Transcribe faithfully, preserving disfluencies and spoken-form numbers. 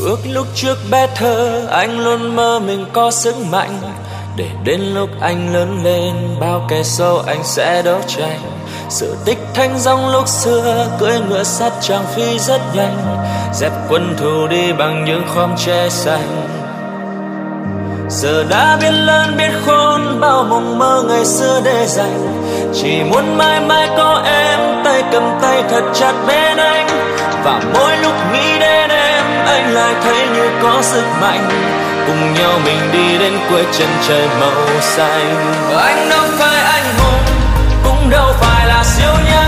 Ước lúc trước bé thơ anh luôn mơ mình có sức mạnh, để đến lúc anh lớn lên bao kẻ sâu anh sẽ đấu tranh. Sự tích thanh dòng lúc xưa cưỡi ngựa sắt chàng phi rất nhanh, dẹp quân thù đi bằng những khóm tre xanh. Giờ đã biết lớn biết khôn bao mộng mơ ngày xưa để dành, chỉ muốn mãi mãi có em tay cầm tay thật chặt bên anh. Và mỗi lúc nghĩ đến em anh lại thấy như có sức mạnh, cùng nhau mình đi đến cuối chân trời màu xanh. Anh đâu phải anh hùng cũng đâu phải là siêu nhân,